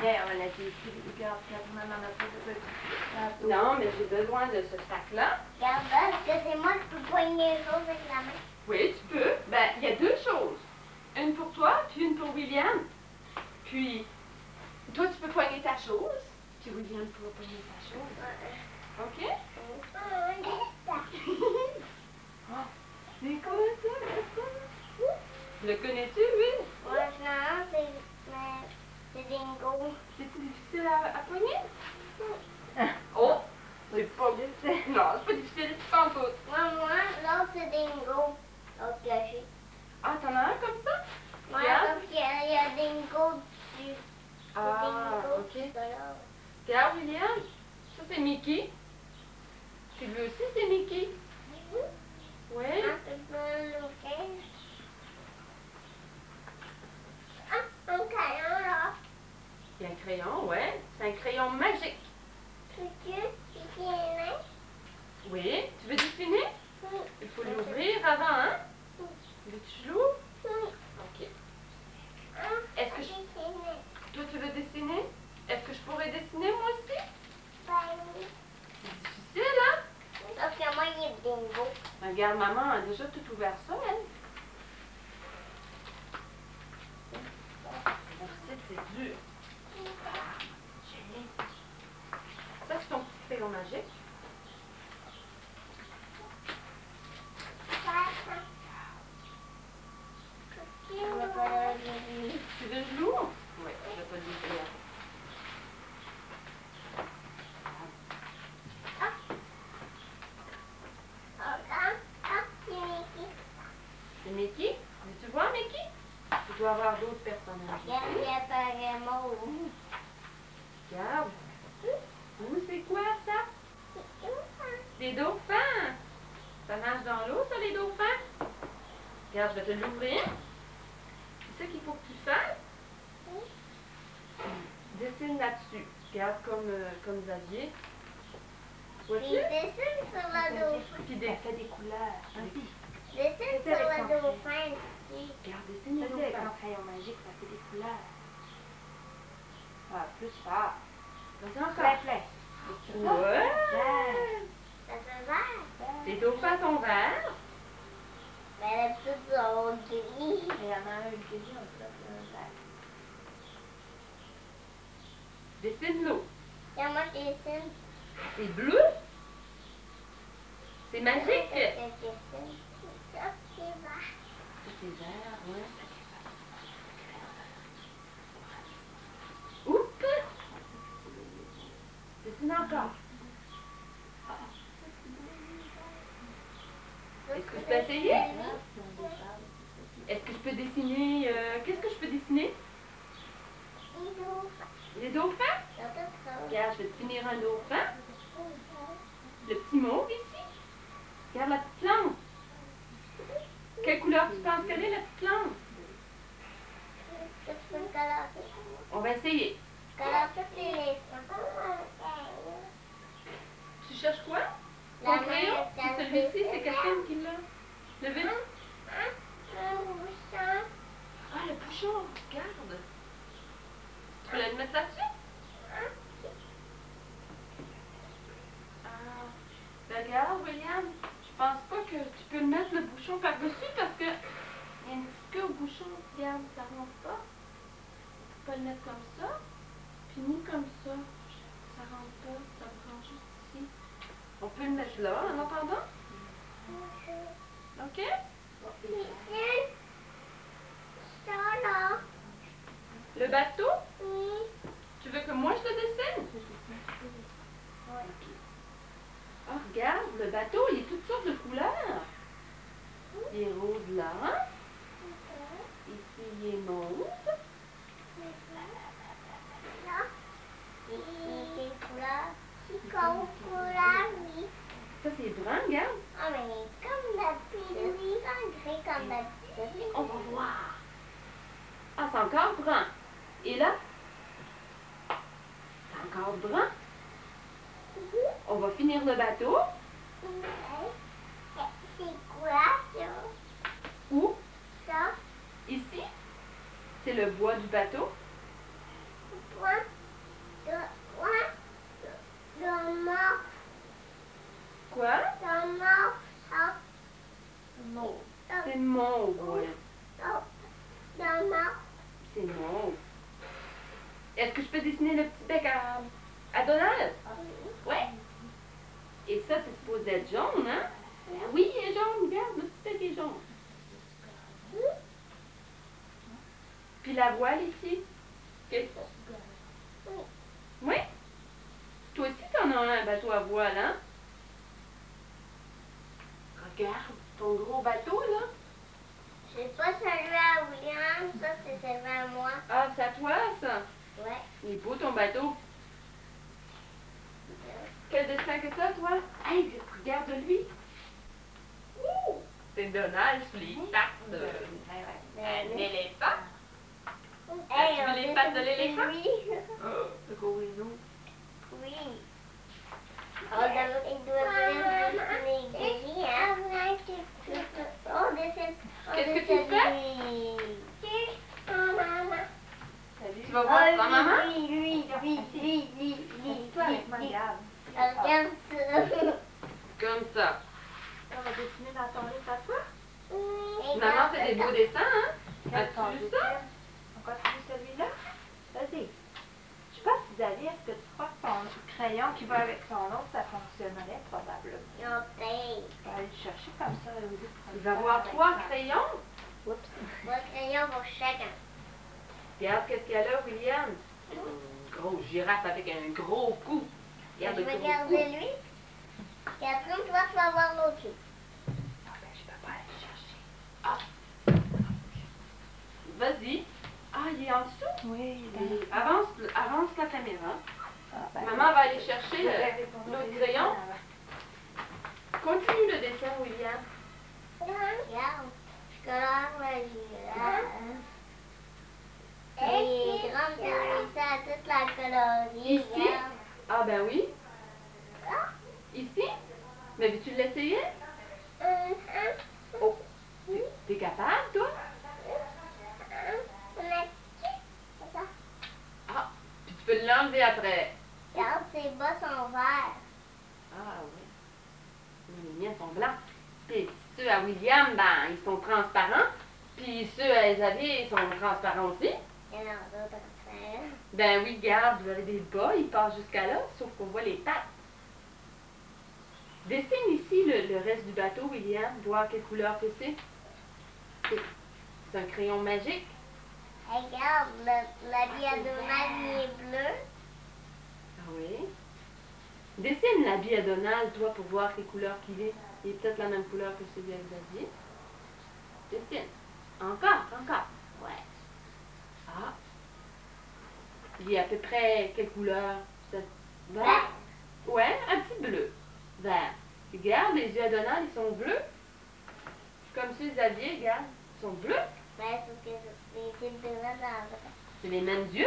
Bien, on a dit, regarde, maman n'a pas de Non, mais j'ai besoin de ce sac-là. Regarde, est-ce que c'est moi qui peux poigner les choses avec la main? Oui, tu peux. Ben, il y a deux choses. Une pour toi, puis une pour William. Puis, toi, tu peux poigner ta chose, puis William pourra poigner sa chose. OK? C'est quoi ça? Le connais-tu, oui? Ouais, non, c'est Dingo. C'est-tu difficile à poigner? Oh! C'est pas difficile. Non, c'est pas difficile, tu t'en fous. Moi, l'autre c'est Dingo. L'autre caché. Ah, t'en as un comme ça? Ouais, Regarde. parce qu'il y a Dingo dessus. Ah, Dingo, OK. c'est là. Regarde, William. Ça, c'est Mickey. Puis lui aussi, c'est Mickey. Oui. Ah, tu peux l'ouvrir. Ah, un crayon là. Il y a un crayon, ouais. C'est un crayon magique. Peux-tu dessiner? Oui. Tu veux dessiner? Il faut l'ouvrir avant, hein? Veux-tu l'ouvrir? OK. Est-ce que toi, tu veux dessiner? Est-ce que je pourrais dessiner, moi aussi? C'est difficile, hein? Parce que moi, il y a Dingo. Regarde, maman a déjà tout ouvert ça, elle. C'est dur. Ça, c'est ton petit crayon magique. Tu veux que je l'ouvre? Oui, je vais pas l'ouvrir. C'est Mickey? Tu vois Mickey? Tu dois avoir d'autres personnages. Regarde, il apparaît mauve. Regarde. C'est quoi ça? Des dauphins. Ça nage dans l'eau, ça, les dauphins? Regarde, je vais te l'ouvrir. C'est ça qu'il faut que tu fasses? Dessine là-dessus. Regarde comme Xavier. Vois-tu? Il dessine sur le dauphin. Puis fais des couleurs. Vas-y. Dessine sur le dauphin. Regarde, dessine les Vas-y, avec dauphins. ton crayon magique, ça fait des couleurs. Ah, plus fort. Vas-y encore. Plein, plein. Ouais. Ça fait vert. Les dauphins sont verts. Mais les petites sont gris. Il y en a un gris, on peut faire vert. Dessine l'eau. Et moi, je dessine. C'est bleu. C'est magique. Ça, c'est vert. C'est vert, ouais. Oups! Dessine encore. Est-ce que je peux essayer? Est-ce que je peux dessiner... Qu'est-ce que je peux dessiner? Les dauphins? Regarde, je vais te finir un dauphin. Le petit mauve ici. Regarde la petite plante. Quelle couleur tu penses qu'elle est, la petite plante? On va essayer. Tu cherches quoi? Ton crayon? C'est celui-ci, c'est Catherine qui l'a. Le vide? Ah, le bouchon, regarde. Tu peux le mettre là-dessus? Ah, ben regarde, William, je pense pas que tu peux le mettre le bouchon par-dessus parce que il y a une petite queue au bouchon. Regarde, ça rentre pas. Tu peux pas le mettre comme ça, puis ni comme ça. Ça rentre pas, ça rentre juste ici. On peut le mettre là, en entendant? OK? Le bateau? Tu veux que moi je te dessine? Ah, regarde, le bateau, il est toutes sortes de couleurs. Il est rose là. Ici, il est mauve. Ça, c'est brun, regarde. Ah, mais comme d'habitude, gris comme d'habitude. On va voir. Ah, c'est encore brun. Et là? C'est encore brun. On va finir le bateau. C'est quoi ça? Où? Ça? Ici. C'est le bois du bateau. Quoi? Est-ce que je peux dessiner le petit bec à Donald? Ouais. Et ça, c'est supposé être jaune, hein? Oui, il est jaune. Regarde, le petit bec est jaune. Puis la voile ici. Oui? Toi aussi, t'en as un bateau à voile, hein? Regarde, ton gros bateau, là. C'est pas celui à William, ça c'est celui à moi. Ah, c'est à toi, ça? Ouais. Il est beau, ton bateau. Quel dessin que t'as, toi? Hey, regarde lui. Ouh! C'est Donald sous les pattes d'un éléphant. Hey, tu veux on les fait pattes de ça, l'éléphant? Oui. Oh, le gros Winnie. Oui. Il doit venir dessiner hein? On dessine. Qu'est-ce que tu fais? Tu vas voir ta maman? Lui. Toi avec moi, regarde. Regarde ça. Comme ça. On va dessiner dans ton livre à toi. Maman fait des beaux dessins, hein? Quel As-tu ton vu dessin? ça? On continue celui-là? Vas-y. Je sais pas si Xavier, est-ce que tu crois que ton crayon qui va avec ton autre, ça fonctionnerait probablement? Ils ont tape. Je vais aller le chercher comme ça. Au lieu de prendre Il va le temps avoir avec 3 ça. crayons. Oups. Mon crayon pour chacun. Regarde qu'est-ce qu'il y a là, William. Une grosse girafe avec un gros cou. Je Regarde le vais gros garder cou. lui. Catherine, toi, tu vas voir l'autre. Ah ben, je peux pas aller le chercher. Vas-y. Ah, il est en dessous. Oui, Et avance la caméra. Ah, ben, Maman va aller chercher je vais répondre l'autre aux crayon. dessins. Continue le dessin, William. Regarde. Je colore la girafe. Et grande ça à toute la colorie. Ici? Regarde. Ah ben oui. Ici? Mais veux-tu l'essayer? Oh. T'es capable, toi? Ah, puis tu peux l'enlever après. Regarde, ses bas sont verts. Ah oui. Les miens sont blancs. Puis ceux à William, ben, ils sont transparents. Puis ceux à Xavier, ils sont transparents aussi. Et non, d'autres affaires. Ben oui, regarde, vous avez des bas, ils passent jusqu'à là, sauf qu'on voit les pattes. Dessine ici le reste du bateau, William, voir quelle couleur que c'est. C'est un crayon magique. Regarde, la diagonale est bleue. Ah oui. Dessine l'habit à Donald, toi, pour voir quelle couleur qu'il est. Il est peut-être la même couleur que celui à Xavier. Dessine. Encore. Ouais. Ah. Il est à peu près quelle couleur? Vert? Ouais, un petit bleu. Vert. Regarde, les yeux à Donald, ils sont bleus. Comme ceux de Xavier, regarde, ils sont bleus. Ouais, sauf que les yeux de Donald en vrai. C'est les mêmes yeux.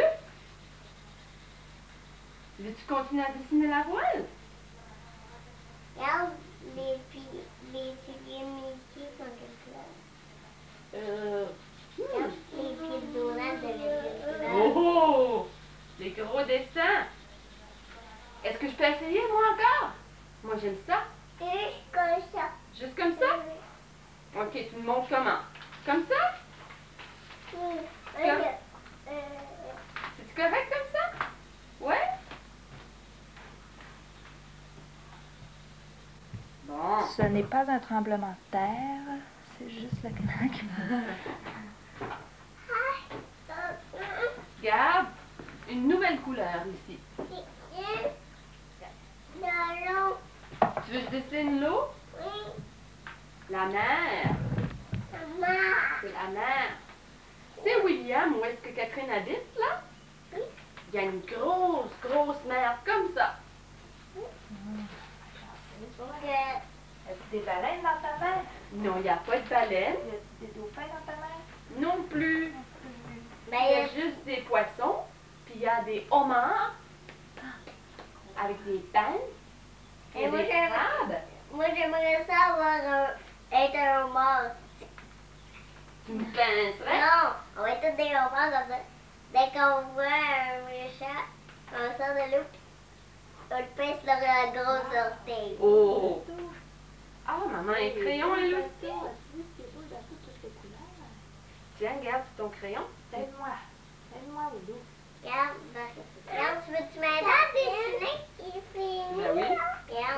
Veux-tu continuer à dessiner la voile? Regarde, les pieds Mickey sont quelle couleur? Regarde, les pieds de Donald deviennent quelle couleur? Oh! Les gros dessins. Est-ce que je peux essayer, moi, encore? Moi, j'aime ça. Et comme ça. Juste comme ça? Ok, tu me montres comment? Comme ça? C'est correct comme ça? Ouais? Bon. Ce n'est pas un tremblement de terre, c'est juste le canal qui Regarde, une nouvelle couleur ici. Tu veux que je dessine l'eau? La mer. C'est la mer. C'est William, où est-ce que Catherine habite, là? Il y a une grosse mer comme ça. As-tu des baleines dans ta mer? Non, il n'y a pas de baleine. Y a-tu des dauphins dans ta mer? Non plus. Il y a Mais juste des poissons. Puis il y a des homards. Avec des pinces. Il y a Et moi, des crabes. moi j'aimerais ça être un homard. Tu me pincerais? Non, on va être tous des homards comme ça. Dès qu'on voit un méchant, on sort de l'eau, on le pince sur la grosse orteil. Oh! Ah, maman, un crayon, elle aussi. Tu vois ce qui est beau dans toutes les couleurs? Tiens, regarde, c'est ton crayon. Aide-moi. Aide-moi, Oudou. Regarde, veux-tu m'aider à dessiner? Il fait Ben oui. Regarde,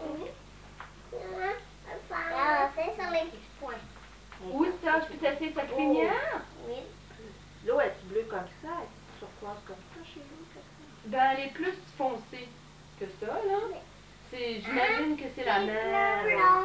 regarde, c'est sur les petits points. Où ça? Je peux t'essayer sa crinière? Oui. L'eau est-tu bleue comme ça? Est-tu turquoise comme ça chez vous? Ben, elle est plus foncée que ça, là. J'imagine que c'est la mer.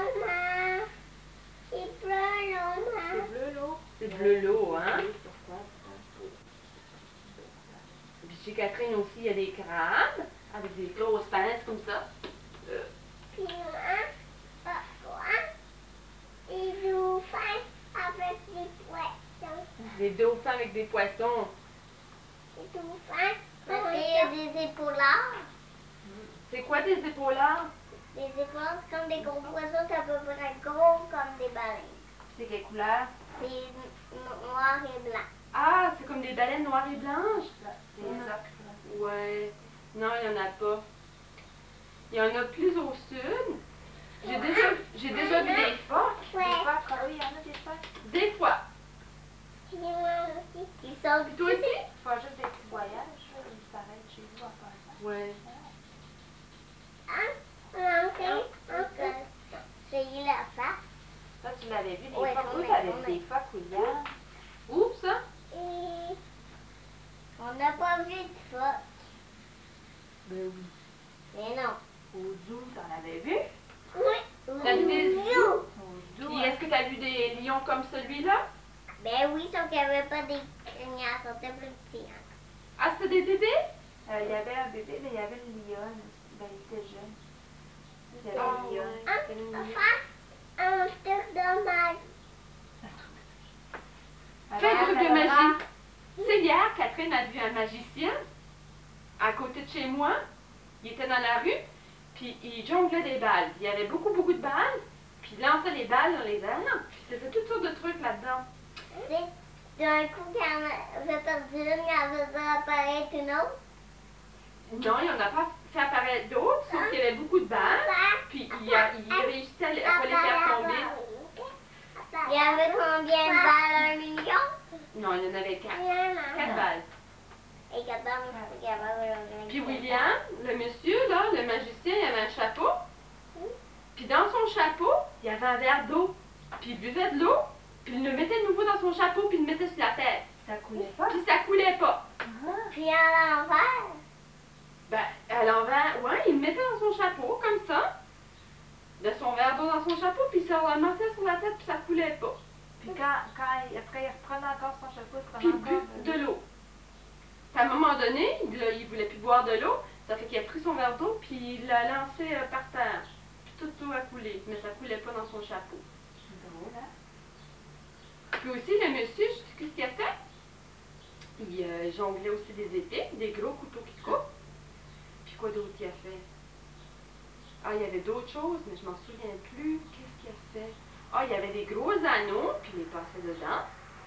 C'est bleu, maman. C'est bleu l'eau? C'est bleu l'eau, hein? Oui, turquoise, c'est un peu. Puis chez Catherine aussi, il y a des crabes avec des grosses pinces comme ça. Puis pourquoi les dauphins avec des poissons? Des dauphins avec des poissons. Les dauphins, parce qu'il y a des épaulards. C'est quoi des épaulards? Les épaulards, c'est comme des gros poissons, c'est à peu près gros comme des baleines. C'est quelle couleur? C'est noir et blanc. Ah, c'est comme des baleines noires et blanches? C'est ocres. Ouais. Non, il n'y en a pas. Il y en a plus au sud. J'ai déjà vu des phoques. Des phoques, ah oui, il y en a des phoques. Des fois. Puis moi aussi. Ils sont Puis toi aussi? Ils font juste des petits voyages, là, ils s'arrêtent chez vous en passant. Ouais. J'ai eu la face. Ça, tu l'avais vu, des Ouais, phoques. j'en Où ai, t'avais j'en vu ai. des phoques, William? Où ça? Et on n'a pas vu de phoque. Ben oui. Mais non. Au zoo, t'en avais vu? Oui. T'as vu des zoos? Au zoo. Puis est-ce que tu as vu des lions comme celui-là? Ben oui, sauf qu'il n'y avait pas des crinières, ils étaient plus petits. Hein. Ah, c'était des bébés? Il y avait un bébé, mais il y avait une lionne aussi. Ben, il était jeune. Il y avait Ah, une lionne. ouais. Une lionne. Un truc de magie. Fais un truc de Alors, magie. Tu sais, hier, Catherine a vu un magicien à côté de chez moi. Il était dans la rue, puis il jonglait des balles. Il y avait beaucoup, beaucoup de balles, puis il lançait les balles dans les airs, puis il faisait toutes sortes de trucs là-dedans. Tu sais, d'un coup, quand on avait perdu une, il en faisait apparaître une autre. Non, il n'en a pas fait apparaître d'autres, sauf qu'il y avait beaucoup de balles, puis il réussissait à pas les faire tomber. Il y avait combien de balles? 1 million? Non, il y en avait 4. 4 balles. Et 14, c'est capable de Puis William, le monsieur, là, le magicien, il avait un chapeau. Puis dans son chapeau, il y avait un verre d'eau. Puis il buvait de l'eau, puis il le mettait de nouveau dans son chapeau, puis il le mettait sur la tête. Ça coulait pas? Puis ça coulait pas. Puis à l'envers. Ben, à l'envers, ouais, il le mettait dans son chapeau, comme ça. De son verre d'eau dans son chapeau, puis il se le remettait sur la tête, puis ça coulait pas. Puis après, il reprenait encore son chapeau, il Puis prenait il encore but de l'eau. Puis à un moment donné, il voulait plus boire de l'eau, ça fait qu'il a pris son verre d'eau, puis il l'a lancé par terre. Puis toute l'eau a coulé, mais ça coulait pas dans son chapeau. C'est drôle, hein? Puis aussi, le monsieur, je sais ce qu'il a fait. Il jonglait aussi des épées, des gros couteaux qui coupent. Puis quoi d'autre il a fait? Ah, il y avait d'autres choses, mais je m'en souviens plus. Qu'est-ce qu'il a fait? Ah, il y avait des gros anneaux, puis il les passait dedans.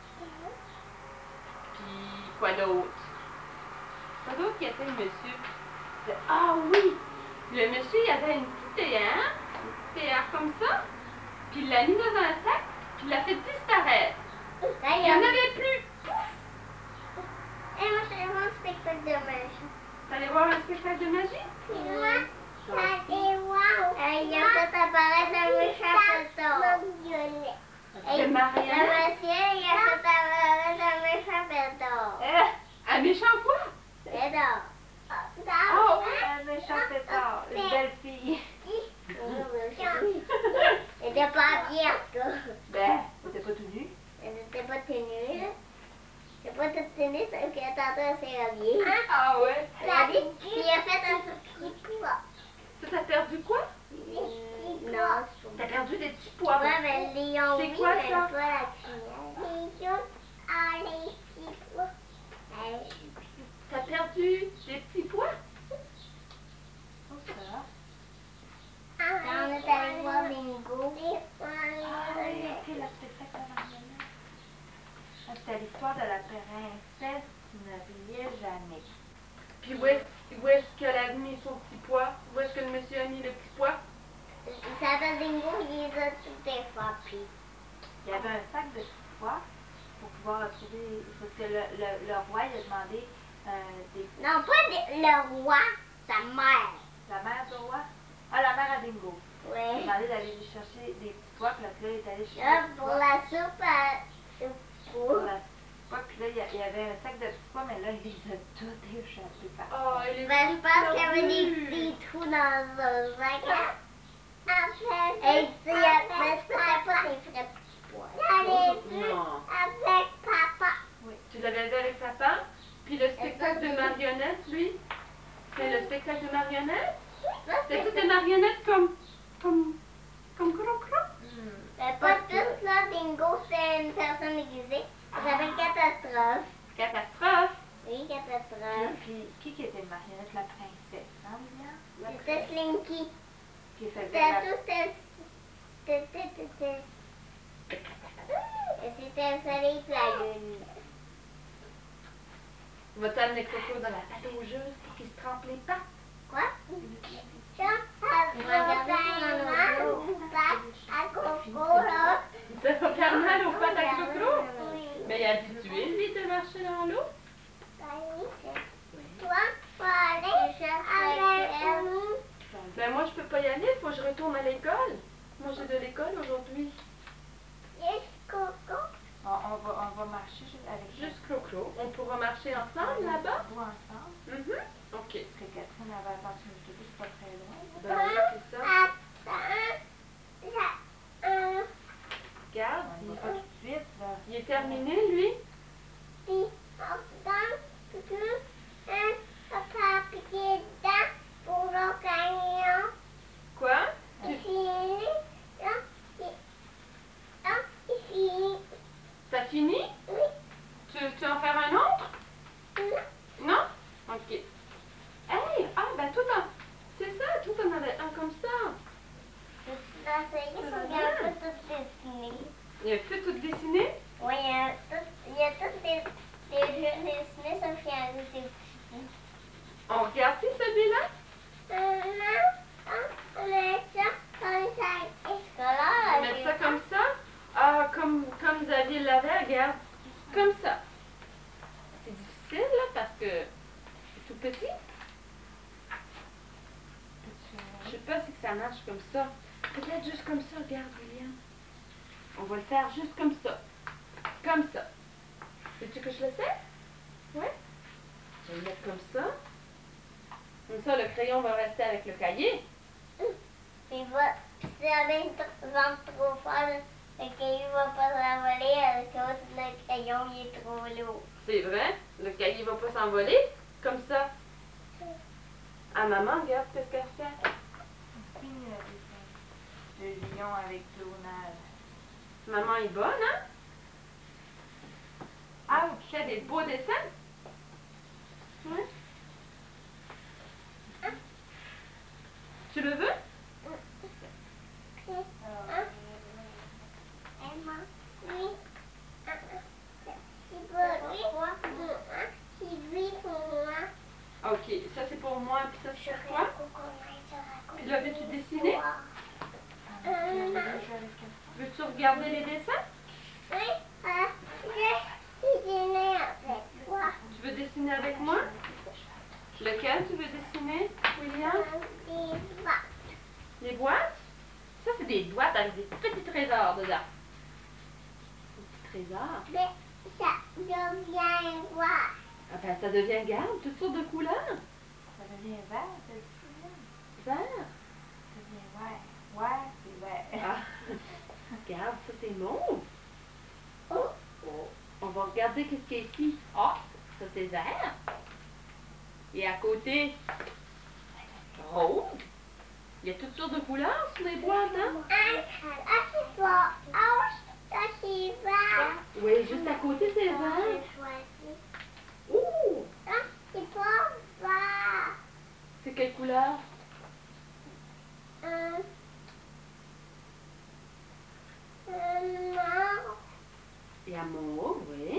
Puis quoi d'autre? Quoi d'autre qu'il a fait, le monsieur? Ah oui! Le monsieur, il avait une petite théière comme ça. Puis il l'a mis dans un sac, puis il l'a fait disparaître. Il n'y en avait plus. Et moi, je vais voir un spectacle de magie. T'allais voir un spectacle de magie? Puis moi, j'allais voir. Il a fait apparaître un méchant pétard. De Marianne? Le monsieur, il a fait apparaître un méchant pétard. Un méchant quoi? Pétard. Ah oui! Un méchant pétard, une belle fille. Elle était pas habillée, en tout cas. Ben, t'étais pas tout nu. Elle n'était pas tenue, là. Elle n'était pas toute tenue, sauf que tantôt, elle s'est habillée. Ah ouais? Elle a dit, puis il a fait un petit pois. Ça, t'as perdu quoi? Non, T'as perdu des petits pois. ouais, mais Léon, C'est oui, quoi, mais ça? pas la cuillère. Léon a les petits pois. T'as perdu des petits pois? Oh, ça. Quand on est allé voir Bingo. Ah oui, ok, le spectacle de Marianne. C'était l'histoire de la princesse qui ne riait jamais. Puis où est-ce qu'elle a mis son petit pois? Où est-ce que le monsieur a mis le petit pois? Ça s'appelle Bingo, il les a tout effrappés. Il y avait un sac de petits pois pour pouvoir retrouver. Parce que le roi il a demandé des... Non, pas le roi, sa mère. La mère du roi? Ah, la mère à Dingo. Il m'a Oui. demandé d'aller lui chercher des petits pois, puis là, il est allé chercher Là, des petits pour pois. la soupe à Pour la pois, puis là, il y avait un sac de petits pois, mais là, il les a tous échappés par Oh, elle est Ben, je pense qu'il y avait perdue. des trous dans le sac. Et tu mais c'était pas des vrais petits pois. Non. Avec papa. Tu l'avais vu avec papa? Puis le spectacle de marionnettes, lui? C'est le spectacle de marionnettes? C'est toutes des marionnettes comme Cro-Cro? Mais pas toutes, là. Dingo, c'est une personne déguisée. Ça s'appelle Catastrophe. Catastrophe! Oui, Catastrophe. Puis, qui était une marionnette? La princesse, hein, Liliane? C'était Slinky. Qui faisait C'était la... tout, c'était... C'était le soleil et la lune. Va t'amener Coco dans la pâte au jeu pour qu'il se trempe les pattes. Quoi? Ça, à Coco, là. Ça va faire mal aux pattes à Coco? Oui. Mais il est habitué, lui, de marcher dans l'eau. Toi, faut aller avec nous. Ben moi, je peux pas y aller, il faut que je retourne à l'école. Moi, j'ai de l'école aujourd'hui. Yes, Coco. On va marcher juste avec Juste Clo-Clo. On pourra marcher ensemble là-bas? Vous ensemble. OK. Parce que Catherine avait attendu une autobus, c'est pas très loin. Ben oui, c'est ça. Regarde, On va pas tout de suite, là. il est terminé, lui. Quoi? T'as fini? Tu veux en faire un autre? Non? OK. Hey! Ah, ben toi, c'est ça, toi, t'en avais un comme ça. Il a fait tout dessiné? Oui, il y a tous des jeux dessinés, sauf qu'il y a des petits. On regarde-tu celui-là? On met ça comme ça. On met ça comme ça? Ah, comme Xavier l'avait, regarde. Comme ça. C'est difficile, là, parce que c'est tout petit. Je sais pas si que ça marche comme ça. Peut-être juste comme ça, regarde, William. On va le faire juste comme ça. Comme ça. Veux-tu que je le sais? Oui? Je vais le mettre comme ça. Comme ça, le crayon va rester avec le cahier. Si avec vente trop fort, le cahier va pas s'envoler à cause que le crayon il est trop lourd. C'est vrai? Le cahier va pas s'envoler? Comme ça. Ah, maman, regarde ce qu'elle fait. Fini le dessin. Le lion avec clonage. Maman est bonne, hein? Ah, tu fais des beaux dessins? Oui. Tu le veux? Ok, ça c'est pour moi, puis ça c'est pour toi. Puis là, veux-tu dessiner? Veux-tu regarder les dessins? Tu veux dessiner avec moi? Lequel tu veux dessiner, William? Les boîtes? Ça, c'est des boîtes avec des petits trésors dedans. Des petits trésors. Ah ben, ça devient, garde, toutes sortes de couleurs. Ça devient vert, celle-ci. Vert. Ça devient vert. Ouais, c'est vert. Ah, regarde, ça c'est mauve. Oh. On va regarder qu'est-ce qu'il y a ici. Ah, ça c'est vert. Et à côté, rose. Il y a toutes sortes de couleurs sur les boîtes, hein? Oui, juste à côté, c'est vert. Ouh! C'est quelle couleur? Il y a mauve, oui.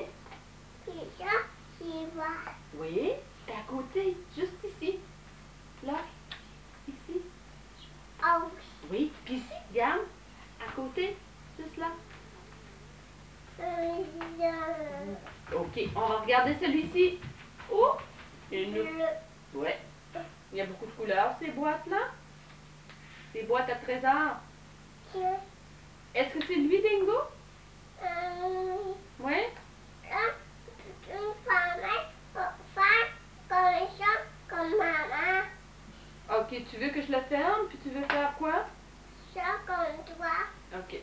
Oui. Et à côté, juste ici. Là. Ici. Oui. Puis ici, regarde. À côté, juste là. Ok, on va regarder celui-ci. Oh! Une loupe. bleu. Ouais. Il y a beaucoup de couleurs, ces boîtes-là. Des boîtes à trésors. Est-ce que c'est lui, Dingo? Oui? Là, une femme pour faire comme ça, comme maman. Ok, tu veux que je le ferme, puis tu veux faire quoi? Ça comme toi. Ok.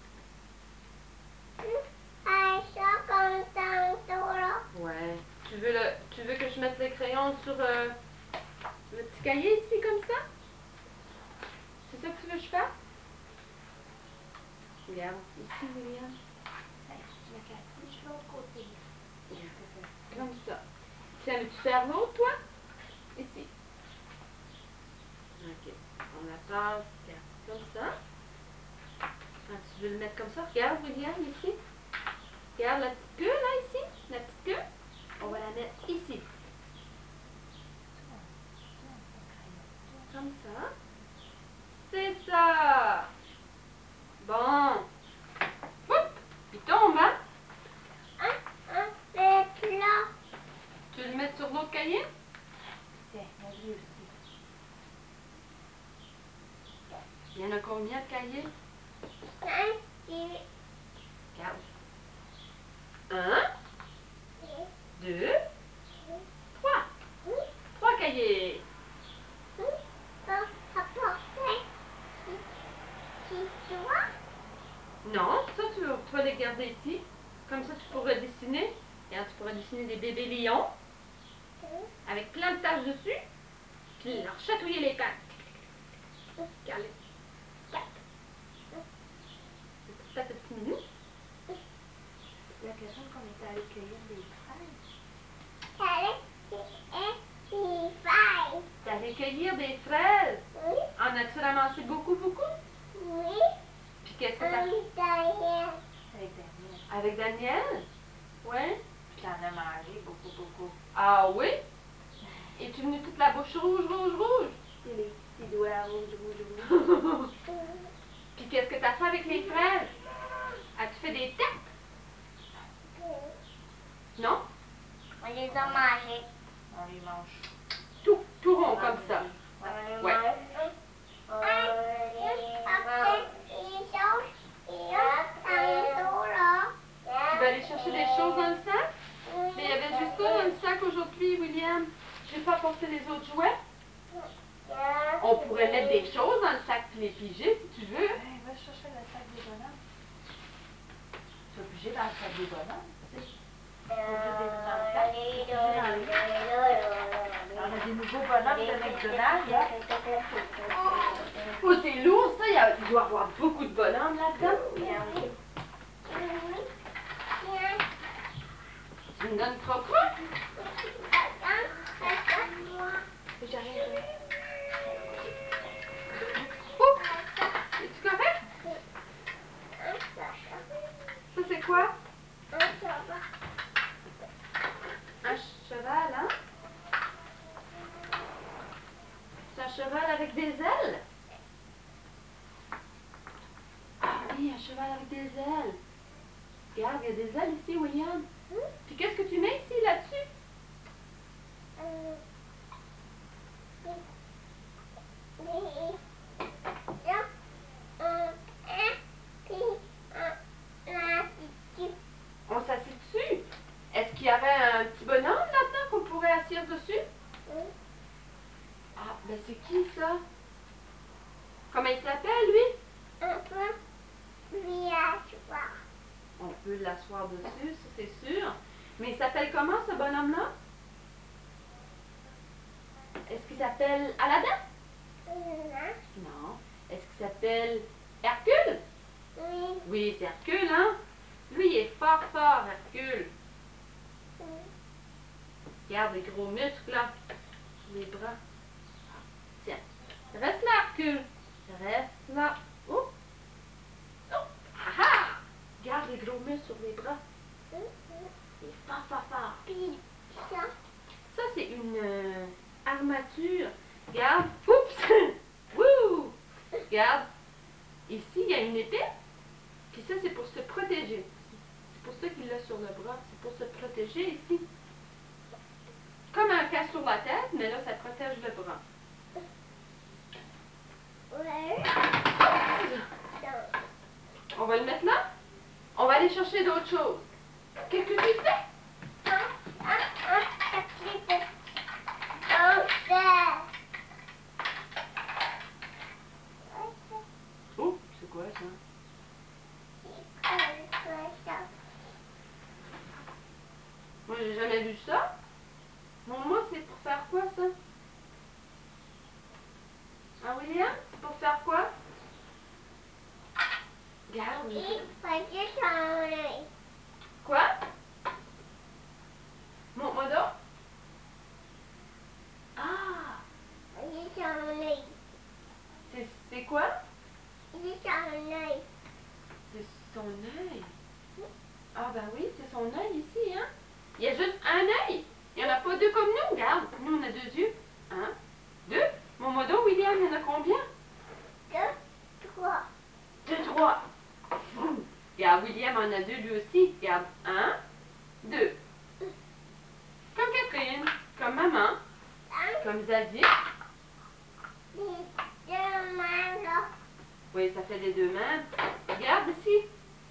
Ça comme tantôt là. Ouais. Tu veux que je mette les crayons sur le petit cahier ici, comme ça? C'est ça que tu veux que je fasse? Regarde, ici, William. Je me casse de l'autre côté. Comme ça. Tiens, veux-tu faire l'autre, toi? Ici. Ok. On la passe, regarde, comme ça. Ah, tu veux le mettre comme ça? Regarde, William, ici. Regarde la petite queue, là, ici. La petite queue. On va la mettre ici. Comme ça. C'est ça. Bon. Oup, il tombe, hein? C'est là. Tu veux le mettre sur l'autre cahier? Tiens, lui aussi. Il y en a combien de cahiers? Regarde. 1, 2, 3. 3 cahiers. Non, ça tu vas les garder ici. Comme ça tu pourras dessiner. Regarde, tu pourras dessiner des bébés lions avec plein de taches dessus. Puis leur chatouiller les pattes. Regarde les pattes. Les petites pattes de petits minous. L'occasion qu'on était allé cueillir des fraises. T'es allé cueillir des fraises. En as-tu ramassé beaucoup, beaucoup? Puis qu'est-ce que t'as fait? Avec Daniel. Avec Daniel? Ouais. Puis t'en as mangé beaucoup, beaucoup. Ah oui? Es-tu venue toute la bouche rouge, rouge, rouge? Et les petits doigts rouges, rouges, rouges. Puis qu'est-ce que t'as fait avec les fraises? As-tu fait des têtes? Non? On les a mangés. On les mange. Tout rond comme ça. Ouais. Tu vas aller chercher des choses dans le sac? Mais il y avait juste ça dans le sac aujourd'hui, William. Je vais pas apporter les autres jouets. On pourrait mettre des choses dans le sac puis les piger si tu veux. Hey, va chercher le sac des bonhommes. Tu vas piger dans le sac des bonhommes, tu sais. On a des nouveaux bonhommes de McDonald's, hein? Oh, c'est lourd ça. Il doit y avoir beaucoup de bonhommes là-dedans. Tu me donnes croco? J'arrive. Oh! Es-tu correct? Ça c'est quoi? Un cheval, hein? C'est un cheval avec des ailes? Ah oui, un cheval avec des ailes. Regarde, il y a des ailes ici, William. Puis qu'est-ce que tu mets ici, là-dessus? On s'assied dessus. Est-ce qu'il y aurait un petit bonhomme là-dedans qu'on pourrait asseoir dessus? Ah, ben c'est qui ça? Comment il s'appelle, lui? On peut l'asseoir dessus, ça c'est sûr. Mais il s'appelle comment ce bonhomme-là? Est-ce qu'il s'appelle Aladdin? Non. Est-ce qu'il s'appelle Hercule? Oui, c'est Hercule, hein? Lui, il est fort, fort, Hercule. Regarde les gros muscles, là. Sur les bras. Tiens. Reste là, Hercule. Reste là. Oh! Oh! Ah ah! Regarde les gros muscles sur les bras. Il est fort, fort, fort. Ça, c'est une armature. Regarde. Oups! Wouh! Regarde. Ici, il y a une épée. Puis ça, c'est pour se protéger. C'est pour ça qu'il l'a sur le bras. C'est pour se protéger ici. Comme un casque sur la tête, mais là, ça protège le bras. Ouais. On va le mettre là. On va aller chercher d'autres choses. Qu'est-ce que tu fais? Oh, c'est quoi ça? Moi, j'ai jamais vu ça. Moi, c'est pour faire quoi ça? Ah, William? C'est pour faire quoi? Regarde. Quoi? Montre-moi donc. Ah! C'est quoi? C'est son œil. Ah ben oui, c'est son œil ici, hein? Il y a juste un œil. Il n'y en a pas deux comme nous. Regarde, nous on a deux yeux. Un, deux. Montre-moi donc, William, il y en a combien? Deux, trois. Regarde, William en a deux lui aussi. Regarde, un, deux. Comme Catherine, comme maman, comme Xavier. Oui, ça fait les deux mêmes. Regarde ici.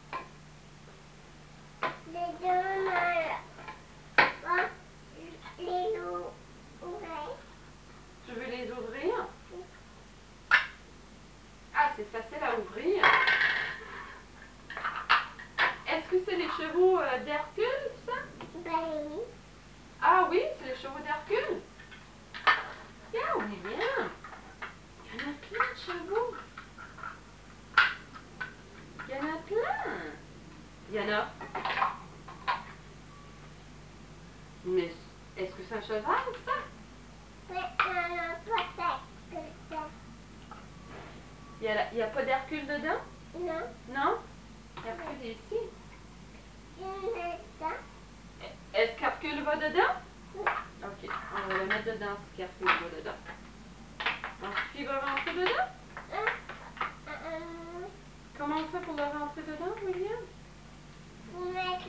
Tu veux les ouvrir? Ah, c'est facile à ouvrir. Est-ce que c'est les chevaux d'Hercule, ça? Ah oui, c'est les chevaux d'Hercule. Regarde, William. Il y en a plein de chevaux. Il y en a plein. Il y en a. Mais est-ce que c'est un cheval, ça? Il y a pas d'Hercule dedans? Non. Non? Hercule est ici. Est-ce qu'Hercule va dedans? Ok, on va le mettre dedans si Hercule va dedans. Ensuite, il va rentrer dedans? Comment on fait pour le rentrer dedans, William? Faut mettre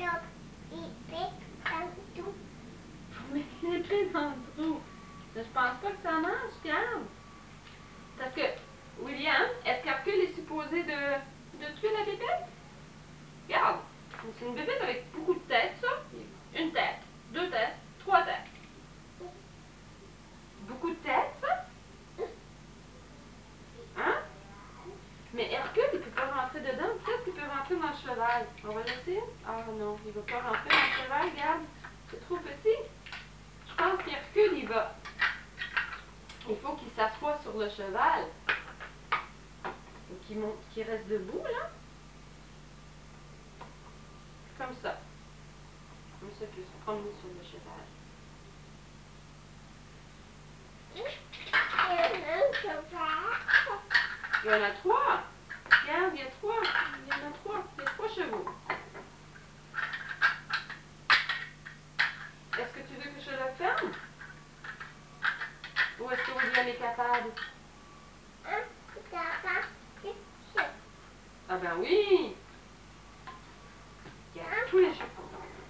l'épée dans le trou. Je pense pas que ça marche, regarde. Parce que, William, est-ce qu'Hercule est supposé de tuer la bébête? Regarde, c'est une bébête avec beaucoup de têtes, ça. Une tête, deux têtes, trois têtes. Beaucoup de têtes, ça? Hein? Mais Hercule, il peut pas rentrer dedans. Peut-être qu'il peut rentrer dans le cheval. On va laisser? Ah non, il va pas rentrer dans le cheval, regarde. C'est trop petit. Je pense qu'Hercule, il faut qu'il s'assoie sur le cheval. Et qu'il reste debout, là. Comme ça. Comme ça, il peut se promener sur le cheval. Il y en a trois. Regarde, il y a trois. Il y en a trois. Il y a trois chevaux. Est-ce que tu veux que je le ferme? Ou est-ce que William est capable? Ah ben oui! Il y a tous les chevaux.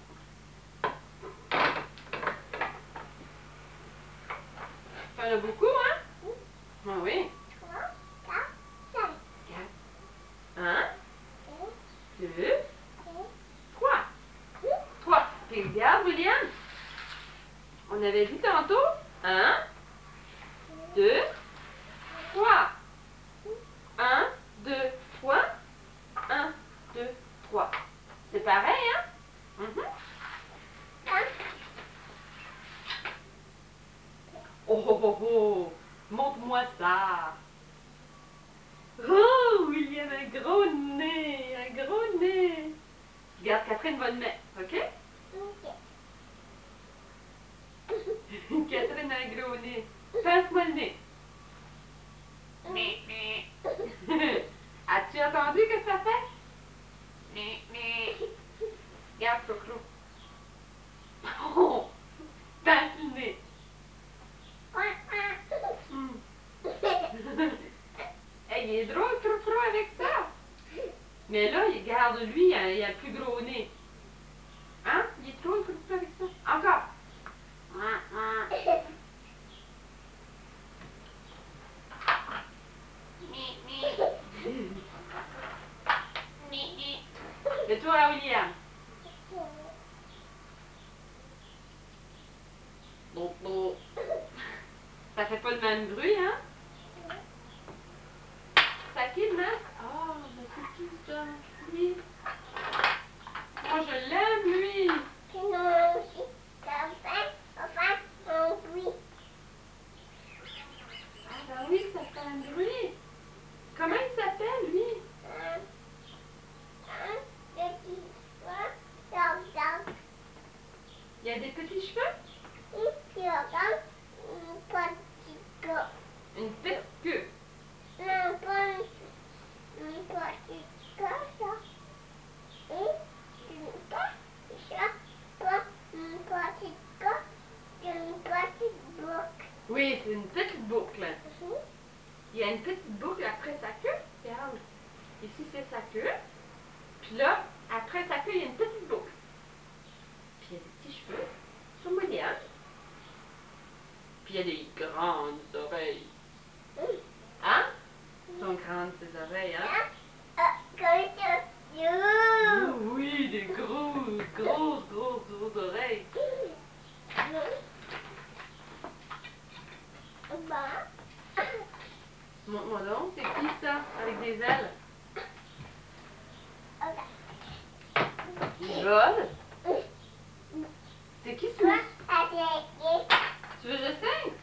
T'en as beaucoup, hein? Ah oui. Un, deux, trois. Trois. Puis regarde, William. On avait dit tantôt. Un, deux, trois. Un, deux, trois. Un, deux, trois. C'est pareil, hein? Oh, oh, oh, oh. Montre-moi ça. Oh, William, un gros nez, un gros nez. Regarde, Catherine va le mettre, ok? Catherine a un gros nez. Passe-moi le nez. As-tu entendu que ça fait? Regarde, Crocro. Oh, passe le nez. Hey, il est drôle, Crocro, avec ça. Mais là, regarde, lui, il a le plus gros nez. Hein? Il est drôle, Crocro, avec ça. Encore. même bruit, hein? C'est à qui le masque? Ah, mais c'est qui ça? Lui. Moi, je l'aime, lui. C'est mon aussi. Enfin, mon oui. Ah, ben oui, ça fait un bruit. Comment il s'appelle, lui? Petit soin, regarde. Il a des petits cheveux? Il regarde un petit gars. Une petite queue. Non, pas un petit gars, ça. Et une petite chat, pas un petit gars, une petite boucle. Oui, c'est une petite boucle. Il y a une petite boucle après sa queue. Regarde. Ici, c'est sa queue. Puis là, après sa queue, il y a une petite boucle. Puis il y a des petits cheveux. Sur William. Puis il y a des grandes oreilles. Hein? Sont grandes ses oreilles, hein? Comme ça. Oh, oui, des grosses oreilles. Montre-moi donc, c'est qui ça? Avec des ailes? Il vole? C'est qui ça? Tu veux que j'essaye?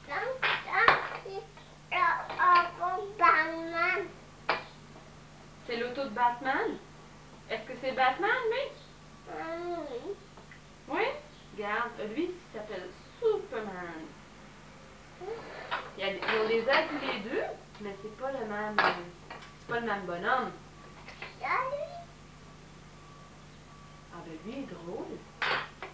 C'est l'auto de Batman? Est-ce que c'est Batman, lui? Oui? Regarde, lui, il s'appelle Superman. Ils ont des ailes tous les deux, mais c'est pas le même bonhomme. Ah ben lui, il est drôle.